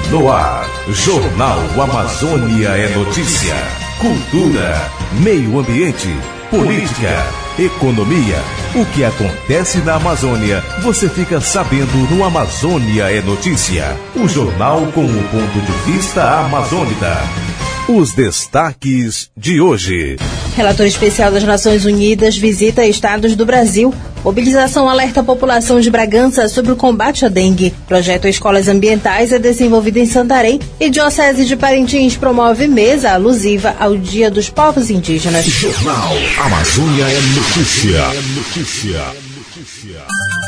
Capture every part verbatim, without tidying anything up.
No ar, Jornal Amazônia é notícia. Cultura, meio ambiente, política, economia. O que acontece na Amazônia, você fica sabendo no Amazônia é notícia. O jornal com o ponto de vista amazônica. Os destaques de hoje. Relator especial das Nações Unidas visita estados do Brasil. Mobilização alerta a população de Bragança sobre o combate à dengue. Projeto Escolas Ambientais é desenvolvido em Santarém. E Diocese de Parintins promove mesa alusiva ao Dia dos Povos Indígenas. Jornal Amazônia é notícia. É notícia. Notícia.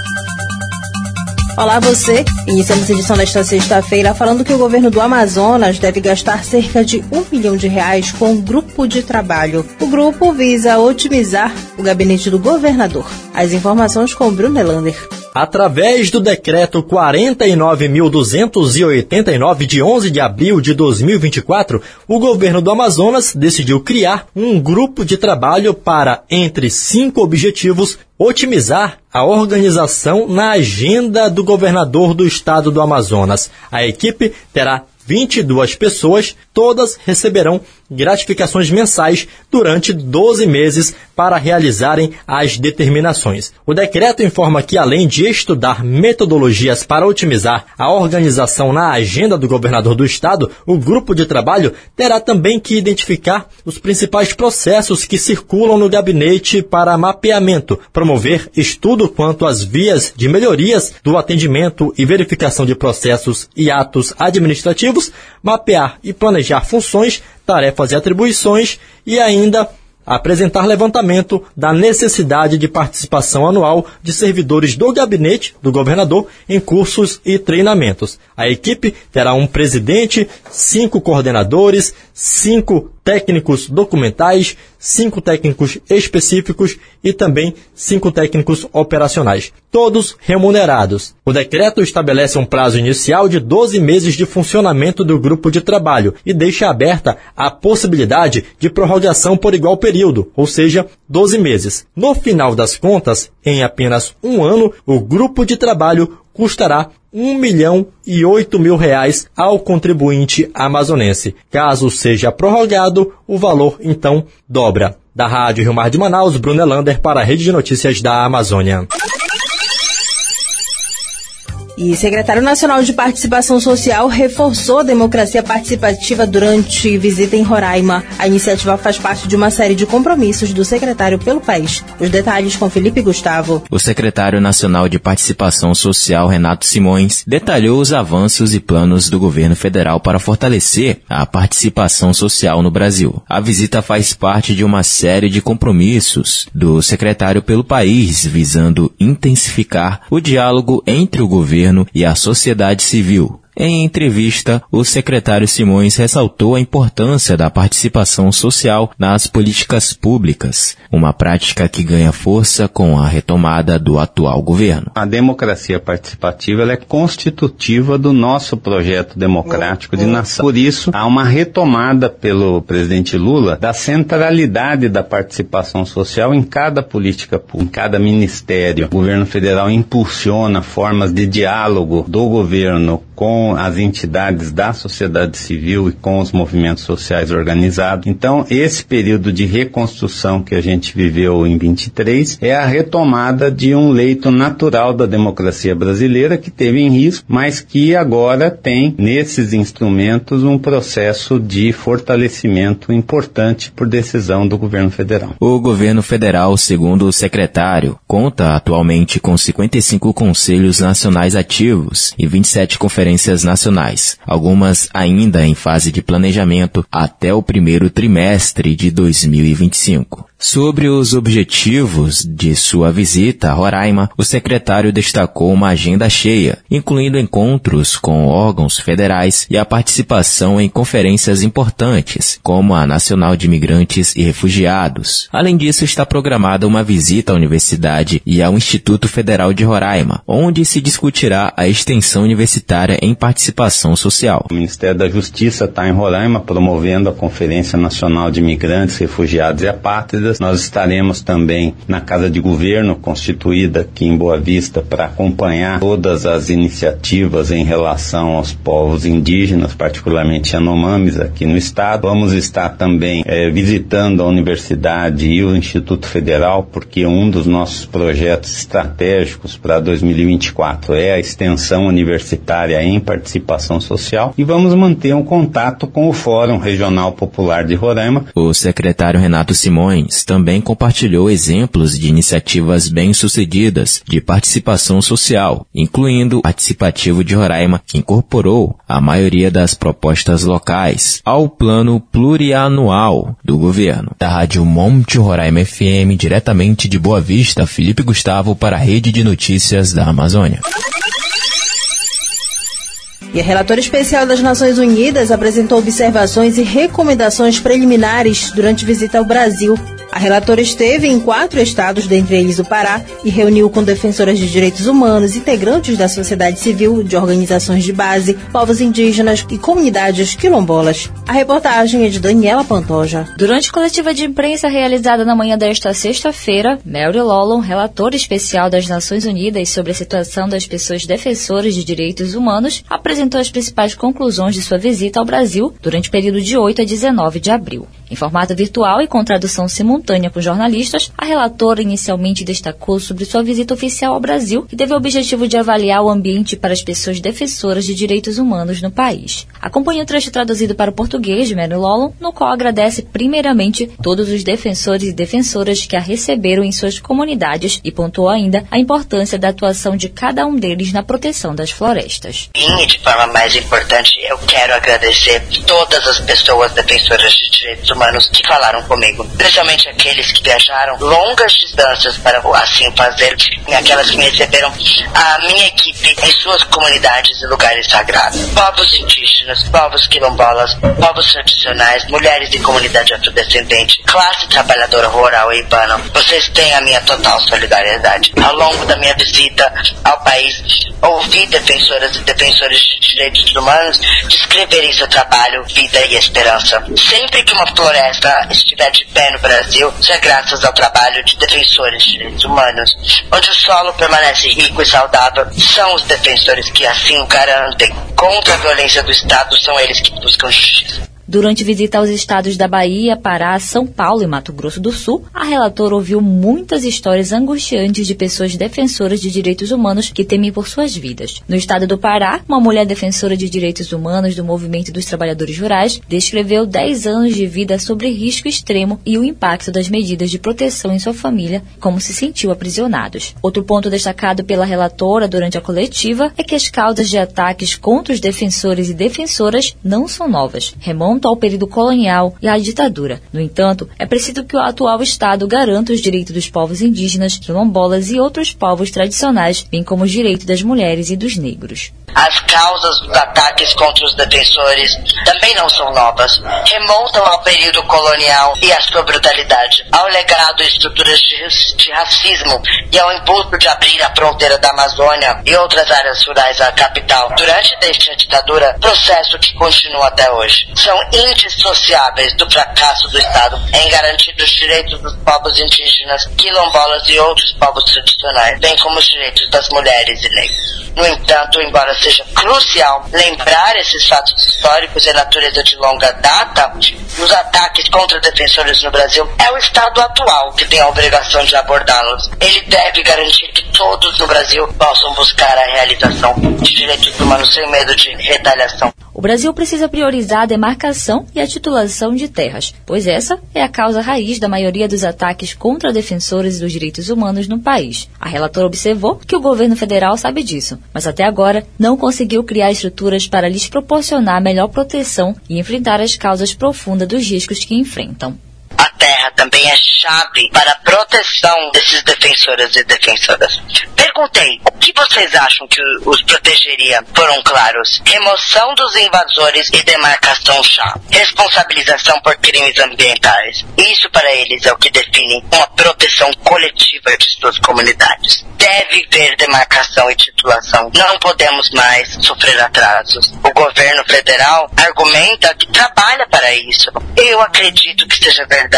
Olá você, iniciamos a edição desta sexta-feira falando que o governo do Amazonas deve gastar cerca de um milhão de reais com um grupo de trabalho. O grupo visa otimizar o gabinete do governador. As informações com Bruno Elander. Através do decreto quarenta e nove mil duzentos e oitenta e nove de onze de abril de dois mil e vinte e quatro, o governo do Amazonas decidiu criar um grupo de trabalho para, entre cinco objetivos, otimizar a organização na agenda do governador do estado do Amazonas. A equipe terá vinte e duas pessoas, todas receberão gratificações mensais durante doze meses para realizarem as determinações. O decreto informa que, além de estudar metodologias para otimizar a organização na agenda do governador do estado, o grupo de trabalho terá também que identificar os principais processos que circulam no gabinete para mapeamento, promover estudo quanto às vias de melhorias do atendimento e verificação de processos e atos administrativos, mapear e planejar funções, tarefas e atribuições e ainda apresentar levantamento da necessidade de participação anual de servidores do gabinete do governador em cursos e treinamentos. A equipe terá um presidente, cinco coordenadores, cinco técnicos documentais, cinco técnicos específicos e também cinco técnicos operacionais, todos remunerados. O decreto estabelece um prazo inicial de doze meses de funcionamento do grupo de trabalho e deixa aberta a possibilidade de prorrogação por igual período, ou seja, doze meses. No final das contas, em apenas um ano, o grupo de trabalho custará um milhão e oito mil reais ao contribuinte amazonense. Caso seja prorrogado, o valor então dobra. Da Rádio Rio Mar de Manaus, Bruno Elander para a Rede de Notícias da Amazônia. E secretário nacional de Participação Social reforçou a democracia participativa durante visita em Roraima. A iniciativa faz parte de uma série de compromissos do secretário pelo país. Os detalhes com Felipe Gustavo. O secretário nacional de Participação Social, Renato Simões, detalhou os avanços e planos do governo federal para fortalecer a participação social no Brasil. A visita faz parte de uma série de compromissos do secretário pelo país, visando intensificar o diálogo entre o governo e a sociedade civil. Em entrevista, o secretário Simões ressaltou a importância da participação social nas políticas públicas, uma prática que ganha força com a retomada do atual governo. A democracia participativa ela é constitutiva do nosso projeto democrático de nação. Por isso, há uma retomada pelo presidente Lula da centralidade da participação social em cada política pública, em cada ministério. O governo federal impulsiona formas de diálogo do governo com as entidades da sociedade civil e com os movimentos sociais organizados. Então, esse período de reconstrução que a gente viveu em vinte e três é a retomada de um leito natural da democracia brasileira que teve em risco, mas que agora tem, nesses instrumentos, um processo de fortalecimento importante por decisão do governo federal. O governo federal, segundo o secretário, conta atualmente com cinquenta e cinco conselhos nacionais ativos e vinte e sete conferências nacionais, algumas ainda em fase de planejamento até o primeiro trimestre de dois mil e vinte e cinco. Sobre os objetivos de sua visita a Roraima, o secretário destacou uma agenda cheia, incluindo encontros com órgãos federais e a participação em conferências importantes, como a Nacional de Imigrantes e Refugiados. Além disso, está programada uma visita à Universidade e ao Instituto Federal de Roraima, onde se discutirá a extensão universitária em participação social. O Ministério da Justiça está em Roraima promovendo a Conferência Nacional de Imigrantes, Refugiados e Apátridas, medidas. Nós estaremos também na Casa de Governo, constituída aqui em Boa Vista, para acompanhar todas as iniciativas em relação aos povos indígenas, particularmente Yanomamis, aqui no estado. Vamos estar também é, visitando a universidade e o Instituto Federal, porque um dos nossos projetos estratégicos para dois mil e vinte e quatro é a extensão universitária em participação social, e vamos manter um contato com o Fórum Regional Popular de Roraima. O secretário Renato Simões também compartilhou exemplos de iniciativas bem-sucedidas de participação social, incluindo o Participativo de Roraima, que incorporou a maioria das propostas locais ao plano plurianual do governo. Da Rádio Monte Roraima F M, diretamente de Boa Vista, Felipe Gustavo para a Rede de Notícias da Amazônia. E a relatora especial das Nações Unidas apresentou observações e recomendações preliminares durante visita ao Brasil. A relatora esteve em quatro estados, dentre eles o Pará, e reuniu com defensoras de direitos humanos, integrantes da sociedade civil, de organizações de base, povos indígenas e comunidades quilombolas. A reportagem é de Daniela Pantoja. Durante coletiva de imprensa realizada na manhã desta sexta-feira, Mary Lolon, relatora especial das Nações Unidas sobre a situação das pessoas defensoras de direitos humanos, apresentou as principais conclusões de sua visita ao Brasil durante o período de oito a dezenove de abril. Em formato virtual e com tradução simultânea com jornalistas, a relatora inicialmente destacou sobre sua visita oficial ao Brasil, que teve o objetivo de avaliar o ambiente para as pessoas defensoras de direitos humanos no país. Acompanhe o trecho traduzido para o português de Mary Lolon, no qual agradece primeiramente todos os defensores e defensoras que a receberam em suas comunidades e pontuou ainda a importância da atuação de cada um deles na proteção das florestas. E de forma mais importante, eu quero agradecer todas as pessoas defensoras de direitos humanos que falaram comigo, especialmente aqueles que viajaram longas distâncias para assim fazer, e aquelas que me receberam a minha equipe em suas comunidades e lugares sagrados. Povos indígenas, povos quilombolas, povos tradicionais, mulheres de comunidade afrodescendente, classe trabalhadora rural e urbana, vocês têm a minha total solidariedade. Ao longo da minha visita ao país, ouvi defensoras e defensores de direitos humanos descreverem seu trabalho, vida e esperança. Sempre que uma floresta estiver de pé no Brasil, isso é graças ao trabalho de defensores de direitos humanos. Onde o solo permanece rico e saudável, são os defensores que assim o garantem. Contra a violência do Estado, são eles que buscam justiça. Durante visita aos estados da Bahia, Pará, São Paulo e Mato Grosso do Sul, a relatora ouviu muitas histórias angustiantes de pessoas defensoras de direitos humanos que temem por suas vidas. No estado do Pará, uma mulher defensora de direitos humanos do Movimento dos Trabalhadores Rurais descreveu dez anos de vida sobre risco extremo e o impacto das medidas de proteção em sua família, como se sentiu aprisionados. Outro ponto destacado pela relatora durante a coletiva é que as causas de ataques contra os defensores e defensoras não são novas. Remontam ao período colonial e à ditadura. No entanto, é preciso que o atual Estado garanta os direitos dos povos indígenas, quilombolas e outros povos tradicionais, bem como os direitos das mulheres e dos negros. As causas dos ataques contra os defensores também não são novas. Remontam ao período colonial e à sua brutalidade, ao legado e estruturas de, de racismo e ao impulso de abrir a fronteira da Amazônia e outras áreas rurais à capital. Durante a ditadura, processo que continua até hoje. São indissociáveis do fracasso do Estado em garantir os direitos dos povos indígenas, quilombolas e outros povos tradicionais, bem como os direitos das mulheres e negros. No entanto, embora seja crucial lembrar esses fatos históricos e natureza de longa data, os ataques contra defensores no Brasil, é o Estado atual que tem a obrigação de abordá-los. Ele deve garantir que todos no Brasil possam buscar a realização de direitos humanos sem medo de retaliação. O Brasil precisa priorizar a demarcação e a titulação de terras, pois essa é a causa raiz da maioria dos ataques contra defensores dos direitos humanos no país. A relatora observou que o governo federal sabe disso, mas até agora não conseguiu criar estruturas para lhes proporcionar melhor proteção e enfrentar as causas profundas dos riscos que enfrentam. A terra também é chave para a proteção desses defensores e defensoras. Perguntei, o que vocês acham que os protegeria? Foram claros. Remoção dos invasores e demarcação-chave. Responsabilização por crimes ambientais. Isso para eles é o que define uma proteção coletiva de suas comunidades. Deve haver demarcação e titulação. Não podemos mais sofrer atrasos. O governo federal argumenta que trabalha para isso. Eu acredito que seja verdade.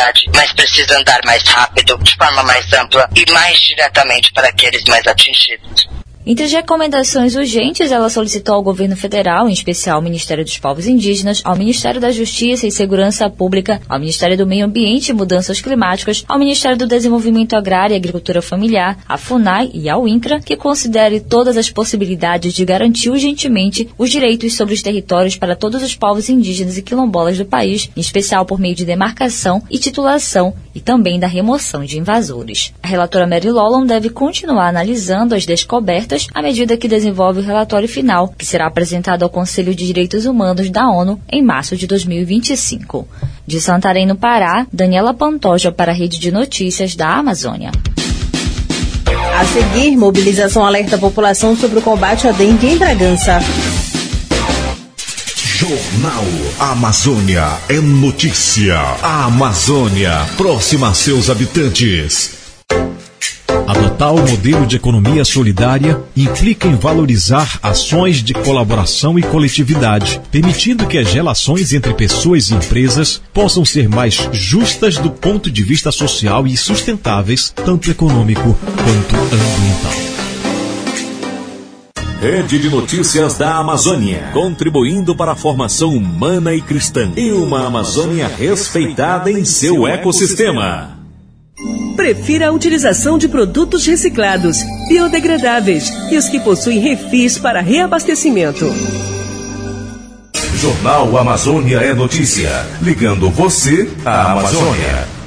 cidade, mas precisa andar mais rápido, de forma mais ampla e mais diretamente para aqueles mais atingidos. Entre as recomendações urgentes, ela solicitou ao governo federal, em especial ao Ministério dos Povos Indígenas, ao Ministério da Justiça e Segurança Pública, ao Ministério do Meio Ambiente e Mudanças Climáticas, ao Ministério do Desenvolvimento Agrário e Agricultura Familiar, à FUNAI e ao INCRA, que considere todas as possibilidades de garantir urgentemente os direitos sobre os territórios para todos os povos indígenas e quilombolas do país, em especial por meio de demarcação e titulação e também da remoção de invasores. A relatora Mary Lolon deve continuar analisando as descobertas à medida que desenvolve o relatório final, que será apresentado ao Conselho de Direitos Humanos da ONU em março de dois mil e vinte e cinco. De Santarém, no Pará, Daniela Pantoja para a Rede de Notícias da Amazônia. A seguir, mobilização alerta a população sobre o combate à dengue em Bragança. Jornal Amazônia é notícia. A Amazônia, próxima a seus habitantes. Adotar o modelo de economia solidária implica em valorizar ações de colaboração e coletividade, permitindo que as relações entre pessoas e empresas possam ser mais justas do ponto de vista social e sustentáveis, tanto econômico quanto ambiental. Rede de Notícias da Amazônia, contribuindo para a formação humana e cristã e uma Amazônia respeitada em seu ecossistema. Prefira a utilização de produtos reciclados, biodegradáveis e os que possuem refis para reabastecimento. Jornal Amazônia é notícia, ligando você à Amazônia.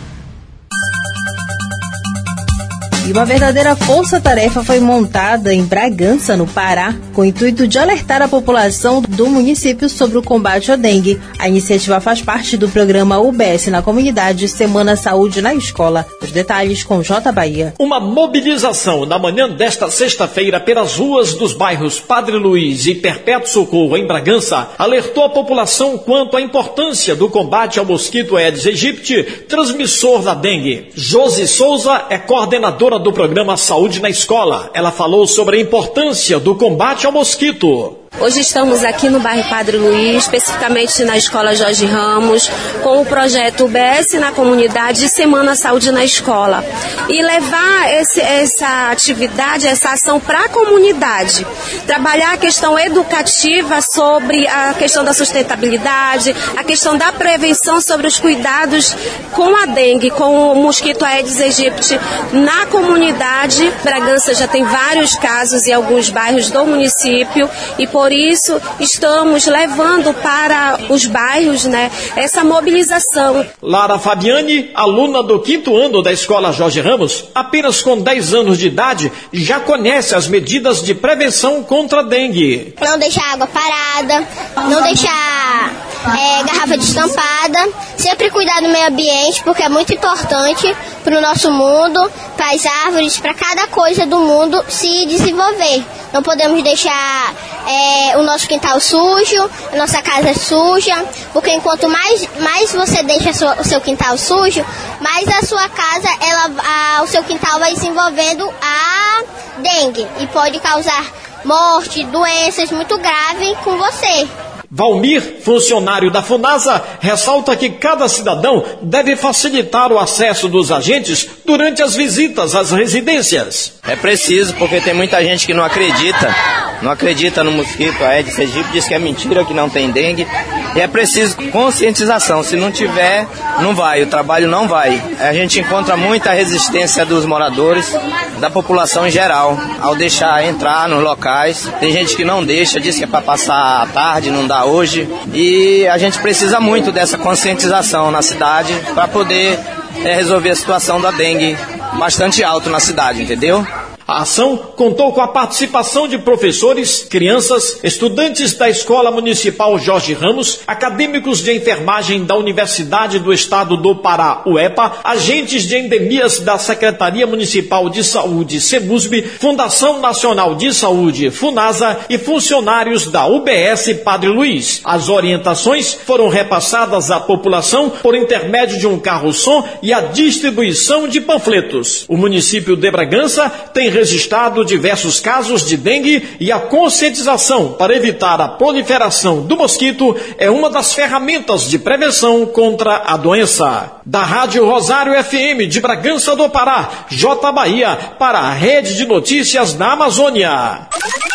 E uma verdadeira força-tarefa foi montada em Bragança, no Pará, com o intuito de alertar a população do município sobre o combate à dengue. A iniciativa faz parte do programa U B S na comunidade Semana Saúde na Escola. Os detalhes com J Bahia. Uma mobilização na manhã desta sexta-feira pelas ruas dos bairros Padre Luiz e Perpétuo Socorro, em Bragança, alertou a população quanto à importância do combate ao mosquito Aedes aegypti, transmissor da dengue. Josi Souza é coordenadora do programa Saúde na Escola. Ela falou sobre a importância do combate ao mosquito. Hoje estamos aqui no bairro Padre Luiz, especificamente na Escola Jorge Ramos, com o projeto U B S na comunidade e Semana Saúde na Escola. E levar esse, essa atividade, essa ação para a comunidade. Trabalhar a questão educativa sobre a questão da sustentabilidade, a questão da prevenção sobre os cuidados com a dengue, com o mosquito Aedes aegypti na comunidade. Bragança já tem vários casos em alguns bairros do município e por Por isso, estamos levando para os bairros, né, essa mobilização. Lara Fabiani, aluna do quinto ano da Escola Jorge Ramos, apenas com dez anos de idade, já conhece as medidas de prevenção contra a dengue. Não deixar água parada, não deixar é, garrafa destampada, sempre cuidar do meio ambiente, porque é muito importante para o nosso mundo, para as árvores, para cada coisa do mundo se desenvolver. Não podemos deixar é, o nosso quintal sujo, a nossa casa suja, porque enquanto mais, mais você deixa a sua, o seu quintal sujo, mais a sua casa, ela, a, o seu quintal vai desenvolvendo a dengue e pode causar morte, doenças muito graves com você. Valmir, funcionário da FUNASA, ressalta que cada cidadão deve facilitar o acesso dos agentes durante as visitas às residências. É preciso, porque tem muita gente que não acredita, não acredita no mosquito Aedes aegypti, diz que é mentira, que não tem dengue. E é preciso conscientização, se não tiver, não vai, o trabalho não vai. A gente encontra muita resistência dos moradores, da população em geral, ao deixar entrar nos locais. Tem gente que não deixa, diz que é para passar a tarde, não dá hoje, e a gente precisa muito dessa conscientização na cidade para poder é, resolver a situação da dengue bastante alto na cidade, entendeu? A ação contou com a participação de professores, crianças, estudantes da Escola Municipal Jorge Ramos, acadêmicos de enfermagem da Universidade do Estado do Pará, U E P A, agentes de endemias da Secretaria Municipal de Saúde, SEMUSB, Fundação Nacional de Saúde, FUNASA e funcionários da U B S Padre Luiz. As orientações foram repassadas à população por intermédio de um carro-som e a distribuição de panfletos. O município de Bragança tem registrado diversos casos de dengue e a conscientização para evitar a proliferação do mosquito é uma das ferramentas de prevenção contra a doença. Da Rádio Rosário F M de Bragança do Pará, J Bahia, para a Rede de Notícias da Amazônia.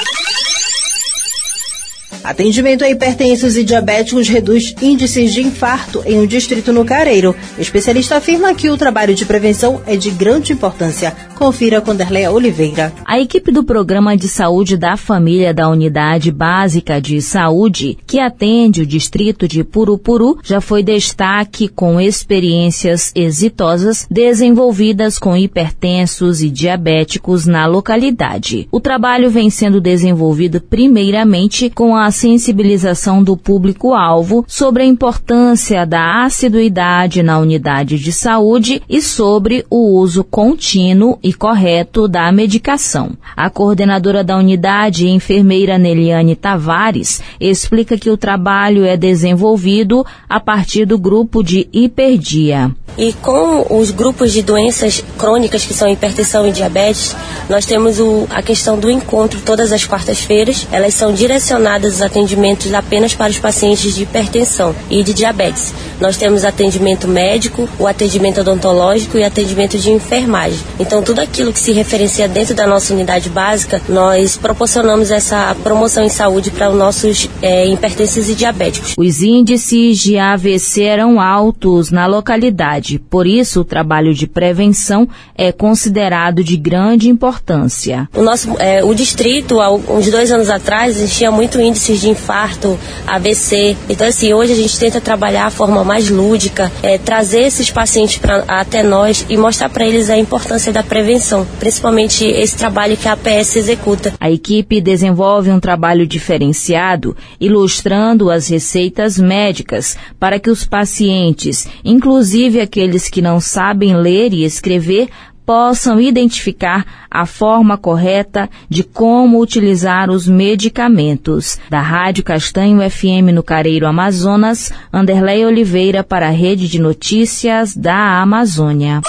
Atendimento a hipertensos e diabéticos reduz índices de infarto em um distrito no Careiro. O especialista afirma que o trabalho de prevenção é de grande importância. Confira com Derleia Oliveira. A equipe do Programa de Saúde da Família da Unidade Básica de Saúde, que atende o distrito de Purupuru, já foi destaque com experiências exitosas desenvolvidas com hipertensos e diabéticos na localidade. O trabalho vem sendo desenvolvido primeiramente com a sensibilização do público-alvo sobre a importância da assiduidade na unidade de saúde e sobre o uso contínuo e correto da medicação. A coordenadora da unidade, enfermeira Neliane Tavares, explica que o trabalho é desenvolvido a partir do grupo de hiperdia. E com os grupos de doenças crônicas, que são hipertensão e diabetes, nós temos o, a questão do encontro todas as quartas-feiras. Elas são direcionadas os atendimentos apenas para os pacientes de hipertensão e de diabetes. Nós temos atendimento médico, o atendimento odontológico e atendimento de enfermagem. Então, tudo aquilo que se referencia dentro da nossa unidade básica, nós proporcionamos essa promoção em saúde para os nossos é, hipertensos e diabéticos. Os índices de A V C eram altos na localidade. Por isso, o trabalho de prevenção é considerado de grande importância. O nosso, é, o distrito, há uns dois anos atrás, existia muito índices de infarto, A V C. Então, assim, hoje a gente tenta trabalhar a forma mais lúdica, é, trazer esses pacientes pra, até nós e mostrar para eles a importância da prevenção, principalmente esse trabalho que a A P S executa. A equipe desenvolve um trabalho diferenciado, ilustrando as receitas médicas para que os pacientes, inclusive aqueles que não sabem ler e escrever, possam identificar a forma correta de como utilizar os medicamentos. Da Rádio Castanho F M no Careiro, Amazonas, Anderleia Oliveira para a Rede de Notícias da Amazônia.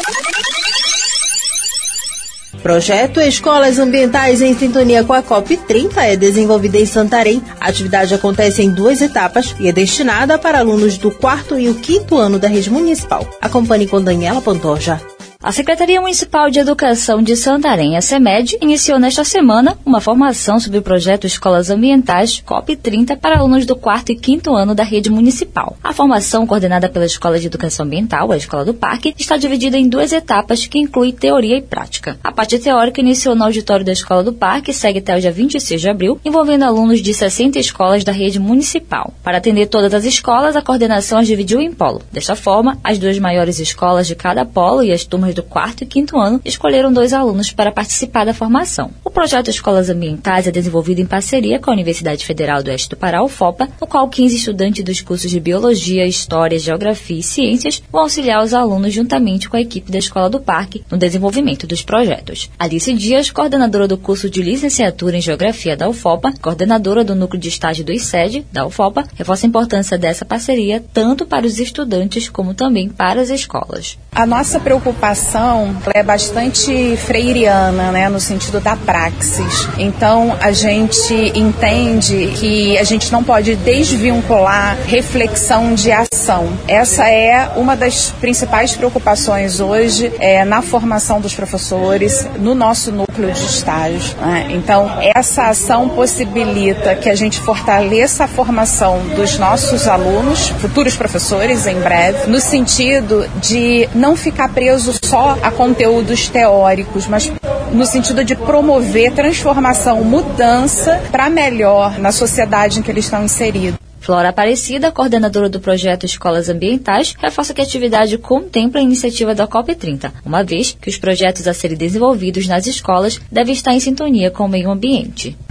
Projeto Escolas Ambientais em Sintonia com a COP trinta é desenvolvido em Santarém. A atividade acontece em duas etapas e é destinada para alunos do quarto e o quinto ano da rede municipal. Acompanhe com Daniela Pantoja. A Secretaria Municipal de Educação de Santarém, a SEMED, iniciou nesta semana uma formação sobre o projeto Escolas Ambientais COP trinta para alunos do quarto e quinto ano da rede municipal. A formação, coordenada pela Escola de Educação Ambiental, a Escola do Parque, está dividida em duas etapas que incluem teoria e prática. A parte teórica iniciou no auditório da Escola do Parque e segue até o dia vinte e seis de abril, envolvendo alunos de sessenta escolas da rede municipal. Para atender todas as escolas, a coordenação as dividiu em polo. Desta forma, as duas maiores escolas de cada polo e as turmas do quarto e quinto ano escolheram dois alunos para participar da formação. O projeto Escolas Ambientais é desenvolvido em parceria com a Universidade Federal do Oeste do Pará, U F O P A, no qual quinze estudantes dos cursos de Biologia, História, Geografia e Ciências vão auxiliar os alunos juntamente com a equipe da Escola do Parque no desenvolvimento dos projetos. Alice Dias, coordenadora do curso de Licenciatura em Geografia da U F O P A, coordenadora do Núcleo de Estágio do I C E D da U F O P A, reforça a importância dessa parceria tanto para os estudantes como também para as escolas. A nossa preocupação é bastante freiriana, né, no sentido da praxis. Então, a gente entende que a gente não pode desvincular reflexão de ação. Essa é uma das principais preocupações hoje é, na formação dos professores, no nosso núcleo de estágio, né? Então, essa ação possibilita que a gente fortaleça a formação dos nossos alunos, futuros professores, em breve, no sentido de não ficar preso só a conteúdos teóricos, mas no sentido de promover transformação, mudança para melhor na sociedade em que eles estão inseridos. Flora Aparecida, coordenadora do projeto Escolas Ambientais, reforça que a atividade contempla a iniciativa da COP trinta, uma vez que os projetos a serem desenvolvidos nas escolas devem estar em sintonia com o meio ambiente.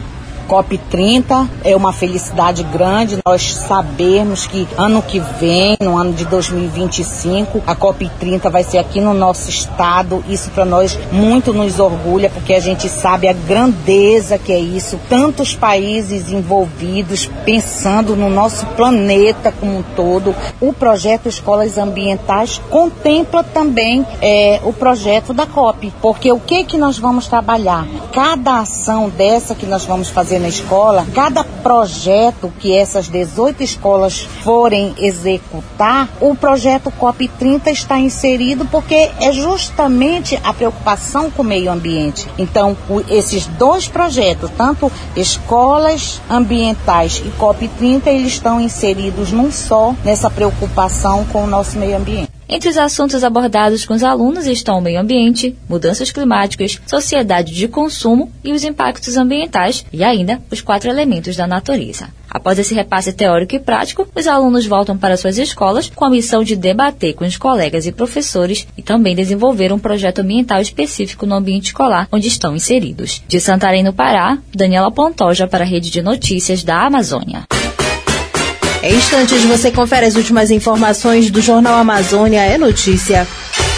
COP trinta é uma felicidade grande nós sabermos que ano que vem, no ano de dois mil e vinte e cinco, a COP trinta vai ser aqui no nosso estado. Isso para nós muito nos orgulha, porque a gente sabe a grandeza que é isso. Tantos países envolvidos, pensando no nosso planeta como um todo. O projeto Escolas Ambientais contempla também é, o projeto da COP, porque o que que nós vamos trabalhar? Cada ação dessa que nós vamos fazer na escola, cada projeto que essas dezoito escolas forem executar, o projeto COP trinta está inserido, porque é justamente a preocupação com o meio ambiente. Então, o, esses dois projetos, tanto escolas ambientais e COP trinta, eles estão inseridos num só, nessa preocupação com o nosso meio ambiente. Entre os assuntos abordados com os alunos estão o meio ambiente, mudanças climáticas, sociedade de consumo e os impactos ambientais, e ainda os quatro elementos da natureza. Após esse repasse teórico e prático, os alunos voltam para suas escolas com a missão de debater com os colegas e professores e também desenvolver um projeto ambiental específico no ambiente escolar onde estão inseridos. De Santarém, no Pará, Daniela Pantoja para a Rede de Notícias da Amazônia. Em instantes você confere as últimas informações do Jornal Amazônia é Notícia.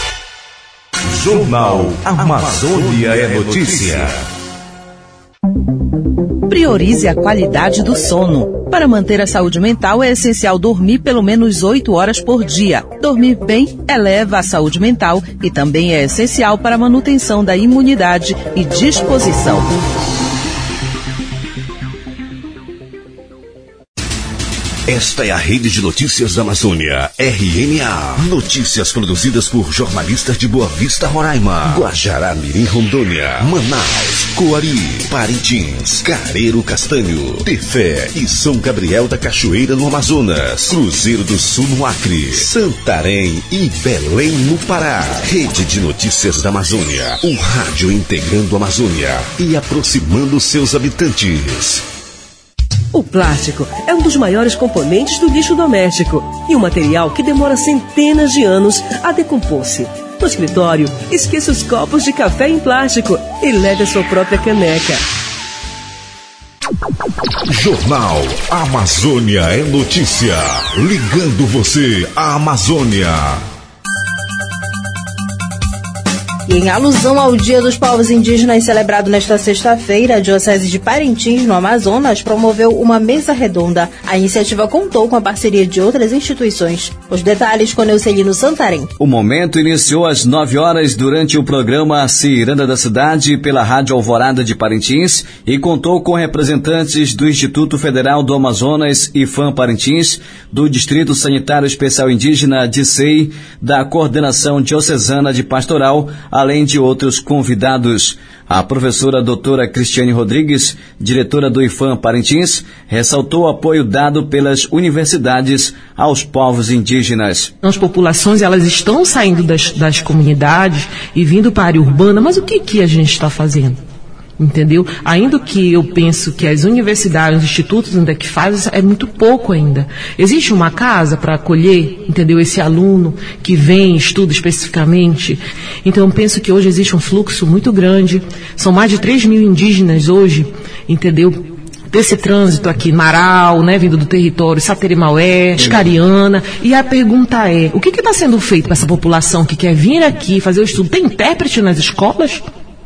Jornal Amazônia é Notícia. Priorize a qualidade do sono. Para manter a saúde mental é essencial dormir pelo menos oito horas por dia. Dormir bem eleva a saúde mental e também é essencial para a manutenção da imunidade e disposição. Esta é a Rede de Notícias da Amazônia, R N A. Notícias produzidas por jornalistas de Boa Vista, Roraima, Guajará-Mirim, Rondônia, Manaus, Coari, Parintins, Careiro Castanho, Tefé e São Gabriel da Cachoeira, no Amazonas, Cruzeiro do Sul, no Acre, Santarém e Belém, no Pará. Rede de Notícias da Amazônia, um rádio integrando a Amazônia e aproximando seus habitantes. O plástico é um dos maiores componentes do lixo doméstico e um material que demora centenas de anos a decompor-se. No escritório, esqueça os copos de café em plástico e leve a sua própria caneca. Jornal Amazônia é Notícia. Ligando você à Amazônia. E em alusão ao Dia dos Povos Indígenas celebrado nesta sexta-feira, a Diocese de Parintins, no Amazonas, promoveu uma mesa redonda. A iniciativa contou com a parceria de outras instituições. Os detalhes com Neucelino Santarém. O momento iniciou às nove horas durante o programa Ciranda da Cidade pela Rádio Alvorada de Parintins e contou com representantes do Instituto Federal do Amazonas, I F A M Parintins, do Distrito Sanitário Especial Indígena, D I C E I, da Coordenação Diocesana de Pastoral, além de outros convidados. A professora doutora Cristiane Rodrigues, diretora do I F A M Parintins, ressaltou o apoio dado pelas universidades aos povos indígenas. As populações, elas estão saindo das, das comunidades e vindo para a área urbana, mas o que, que a gente está fazendo? Entendeu? Ainda que eu penso que as universidades, os institutos ainda que fazem, é muito pouco ainda. Existe uma casa para acolher, entendeu? Esse aluno que vem, estuda especificamente. Então eu penso que hoje existe um fluxo muito grande. São mais de três mil indígenas hoje, entendeu? Desse trânsito aqui, Marau, né, vindo do território, Saterimaué, Escariana, e a pergunta é, o que está sendo feito para essa população que quer vir aqui fazer o estudo? Tem intérprete nas escolas?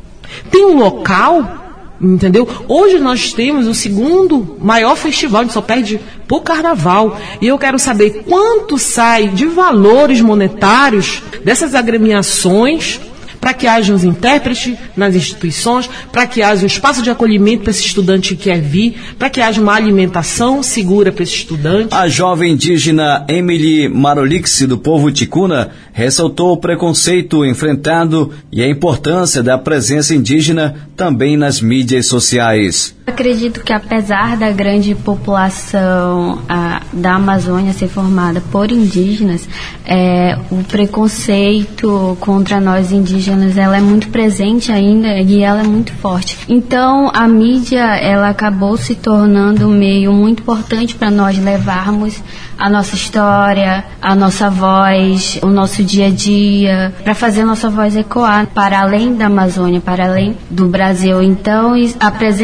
Tem um local, entendeu? Hoje nós temos o segundo maior festival, a gente só perde por carnaval. E eu quero saber quanto sai de valores monetários dessas agremiações para que haja os intérpretes nas instituições, para que haja um espaço de acolhimento para esse estudante que quer vir, para que haja uma alimentação segura para esse estudante. A jovem indígena Emily Marolix, do povo Ticuna, ressaltou o preconceito enfrentado e a importância da presença indígena também nas mídias sociais. Acredito que apesar da grande população a, da Amazônia ser formada por indígenas, é, o preconceito contra nós indígenas ela é muito presente ainda e ela é muito forte. Então a mídia ela acabou se tornando um meio muito importante para nós levarmos a nossa história, a nossa voz, o nosso dia a dia, para fazer a nossa voz ecoar para além da Amazônia, para além do Brasil. Então a presença de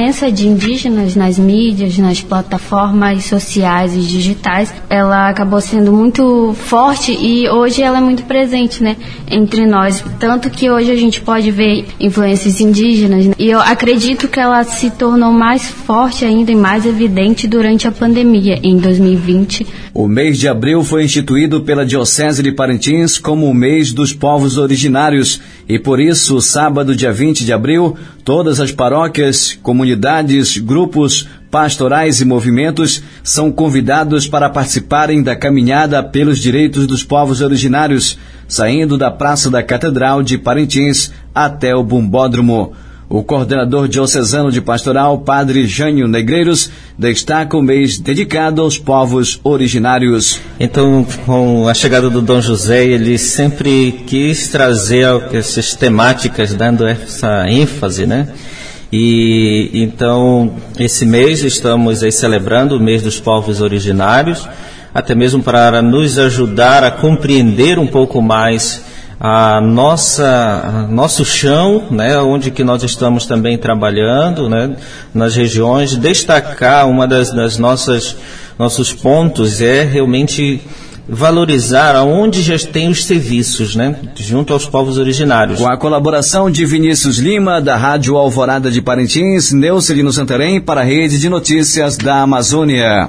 indígenas nas mídias, nas plataformas sociais e digitais, ela acabou sendo muito forte e hoje ela é muito presente, né, entre nós. Tanto que hoje a gente pode ver influências indígenas, né? E eu acredito que ela se tornou mais forte ainda e mais evidente durante a pandemia, em dois mil e vinte. O mês de abril foi instituído pela Diocese de Parintins como o mês dos povos originários e por isso, sábado, dia vinte de abril, todas as paróquias, comunidades, grupos, pastorais e movimentos são convidados para participarem da caminhada pelos direitos dos povos originários, saindo da Praça da Catedral de Parintins até o Bumbódromo. O coordenador diocesano de pastoral, Padre Jânio Negreiros, destaca o mês dedicado aos povos originários. Então, com a chegada do Dom José, ele sempre quis trazer essas temáticas, dando essa ênfase, né? E então, esse mês estamos aí celebrando o mês dos povos originários, até mesmo para nos ajudar a compreender um pouco mais a nossa, a nosso chão, né, onde que nós estamos também trabalhando, né, nas regiões. Destacar uma das, das nossas nossos pontos é realmente valorizar aonde já tem os serviços, né, junto aos povos originários. Com a colaboração de Vinícius Lima, da Rádio Alvorada de Parintins, Neucelino Santarém, para a Rede de Notícias da Amazônia.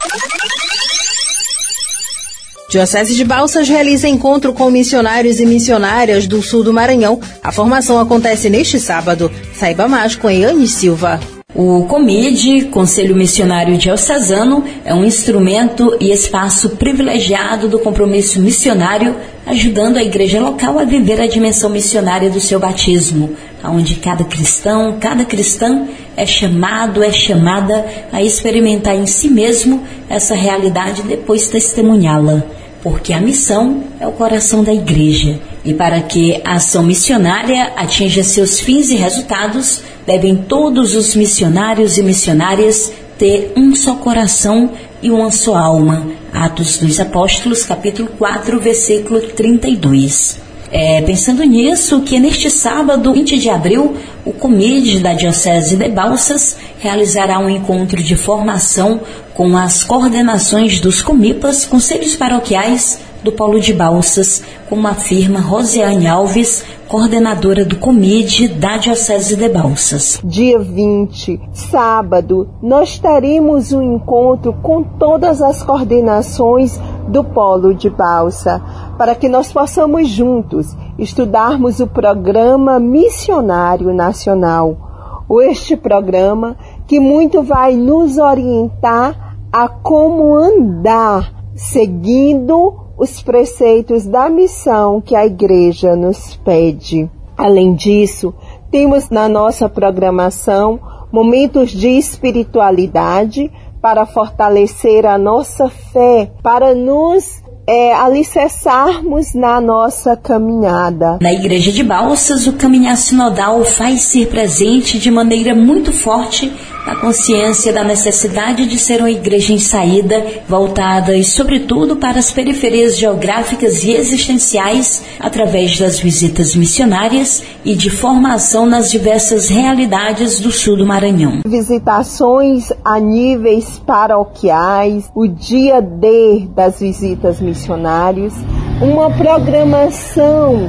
Diocese de Balsas realiza encontro com missionários e missionárias do sul do Maranhão. A formação acontece neste sábado. Saiba mais com Eane Silva. O COMID, Conselho Missionário Diocesano, é um instrumento e espaço privilegiado do compromisso missionário, ajudando a igreja local a viver a dimensão missionária do seu batismo, onde cada cristão, cada cristã é chamado, é chamada a experimentar em si mesmo essa realidade e depois testemunhá-la. Porque a missão é o coração da igreja. E para que a ação missionária atinja seus fins e resultados, devem todos os missionários e missionárias ter um só coração e uma só alma. Atos dos Apóstolos, capítulo quatro, versículo trinta e dois. É, pensando nisso, que neste sábado, vinte de abril, o COMID da Diocese de Balsas realizará um encontro de formação com as coordenações dos comipas, conselhos paroquiais do Polo de Balsas, como afirma Rosiane Alves, coordenadora do COMID da Diocese de Balsas. Dia vinte, sábado, nós teremos um encontro com todas as coordenações do Polo de Balsa, para que nós possamos juntos estudarmos o Programa Missionário Nacional. Este programa que muito vai nos orientar a como andar seguindo os preceitos da missão que a Igreja nos pede. Além disso, temos na nossa programação momentos de espiritualidade para fortalecer a nossa fé, para nos é, alicerçarmos na nossa caminhada. Na Igreja de Balsas, o caminhar sinodal faz ser presente de maneira muito forte a consciência da necessidade de ser uma igreja em saída, voltada e, sobretudo, para as periferias geográficas e existenciais, através das visitas missionárias e de formação nas diversas realidades do sul do Maranhão. Visitações a níveis paroquiais, o dia D das visitas missionárias, uma programação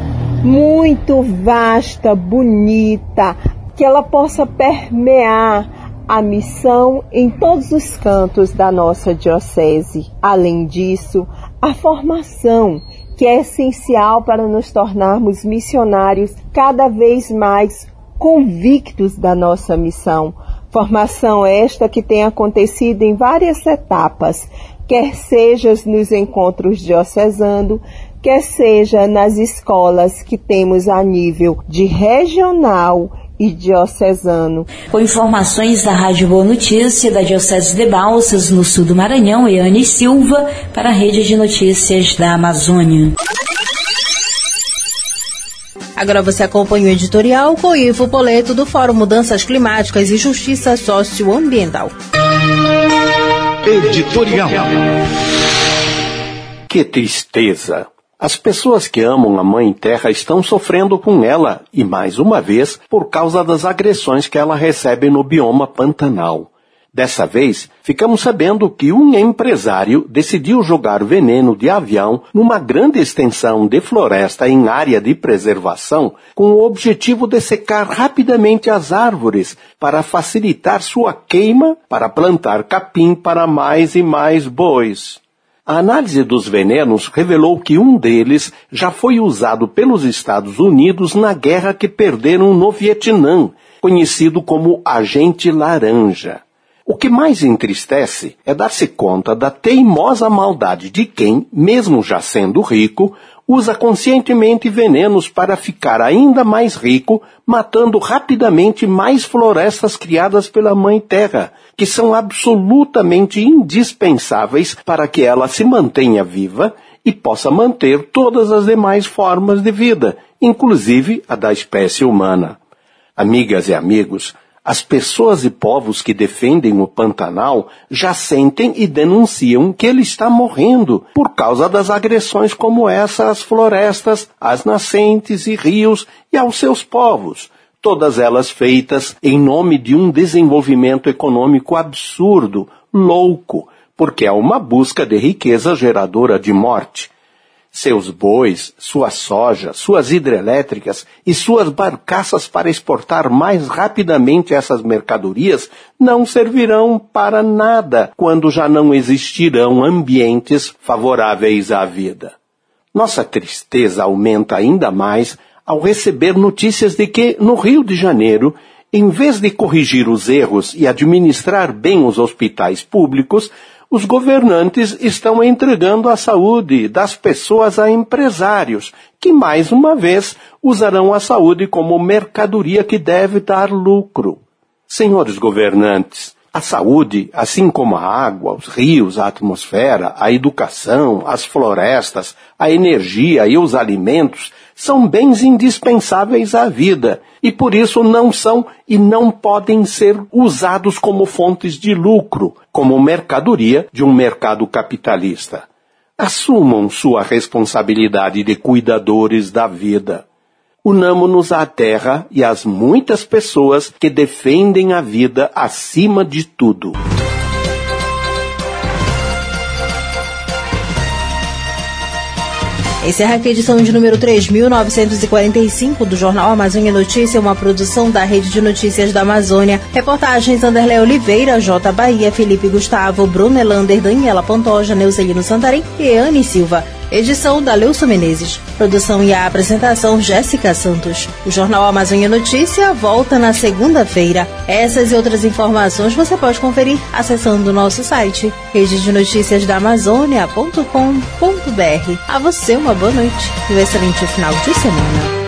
muito vasta, bonita, que ela possa permear a missão em todos os cantos da nossa diocese. Além disso, a formação, que é essencial para nos tornarmos missionários cada vez mais convictos da nossa missão. Formação esta que tem acontecido em várias etapas, quer seja nos encontros diocesanos, quer seja nas escolas que temos a nível de regional e diocesano. Com informações da Rádio Boa Notícia da Diocese de Balsas, no sul do Maranhão, Eane Silva, para a Rede de Notícias da Amazônia. Agora você acompanha o editorial com Ivo Poleto, do Fórum Mudanças Climáticas e Justiça Socioambiental. Editorial. Que tristeza! As pessoas que amam a Mãe Terra estão sofrendo com ela, e mais uma vez, por causa das agressões que ela recebe no bioma Pantanal. Dessa vez, ficamos sabendo que um empresário decidiu jogar veneno de avião numa grande extensão de floresta em área de preservação com o objetivo de secar rapidamente as árvores para facilitar sua queima para plantar capim para mais e mais bois. A análise dos venenos revelou que um deles já foi usado pelos Estados Unidos na guerra que perderam no Vietnã, conhecido como Agente Laranja. O que mais entristece é dar-se conta da teimosa maldade de quem, mesmo já sendo rico, usa conscientemente venenos para ficar ainda mais rico, matando rapidamente mais florestas criadas pela Mãe Terra, que são absolutamente indispensáveis para que ela se mantenha viva e possa manter todas as demais formas de vida, inclusive a da espécie humana. Amigas e amigos, as pessoas e povos que defendem o Pantanal já sentem e denunciam que ele está morrendo por causa das agressões como essa às florestas, às nascentes e rios e aos seus povos, todas elas feitas em nome de um desenvolvimento econômico absurdo, louco, porque é uma busca de riqueza geradora de morte. Seus bois, sua soja, suas hidrelétricas e suas barcaças para exportar mais rapidamente essas mercadorias não servirão para nada quando já não existirão ambientes favoráveis à vida. Nossa tristeza aumenta ainda mais ao receber notícias de que, no Rio de Janeiro, em vez de corrigir os erros e administrar bem os hospitais públicos, os governantes estão entregando a saúde das pessoas a empresários, que mais uma vez usarão a saúde como mercadoria que deve dar lucro. Senhores governantes, a saúde, assim como a água, os rios, a atmosfera, a educação, as florestas, a energia e os alimentos, são bens indispensáveis à vida e por isso não são e não podem ser usados como fontes de lucro, como mercadoria de um mercado capitalista. Assumam sua responsabilidade de cuidadores da vida. Unamo-nos à terra e às muitas pessoas que defendem a vida acima de tudo. Encerra aqui a edição de número três mil novecentos e quarenta e cinco do Jornal Amazônia Notícia, uma produção da Rede de Notícias da Amazônia. Reportagens Anderlé Oliveira, J. Bahia, Felipe Gustavo, Bruno Elander, Daniela Pantoja, Neucelino Santarém e Anne Silva. Edição da Leusa Menezes. Produção e a apresentação Jéssica Santos. O Jornal Amazônia Notícia volta na segunda-feira. Essas e outras informações você pode conferir acessando o nosso site rede de notícias da amazônia ponto com ponto br. A você uma boa noite e um excelente final de semana.